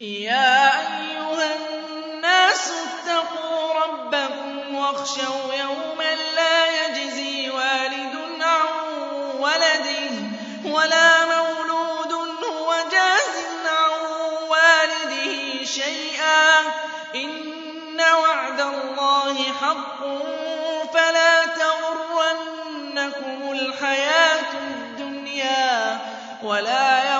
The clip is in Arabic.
يَا أَيُّهَا النَّاسُ اتَّقُوا رَبَّكُمْ وَاخْشَوْا يَوْمًا لَّا يَجْزِي وَالِدٌ عَن وَلَدِهِ وَلَا مَوْلُودٌ هُوَ جَازٍ عَن وَالِدِهِ شَيْئًا ۚ إِنَّ وَعْدَ اللَّهِ حَقٌّ فَلَا تَغُرَّنَّكُمُ الْحَيَاةُ الدُّنْيَا وَلَا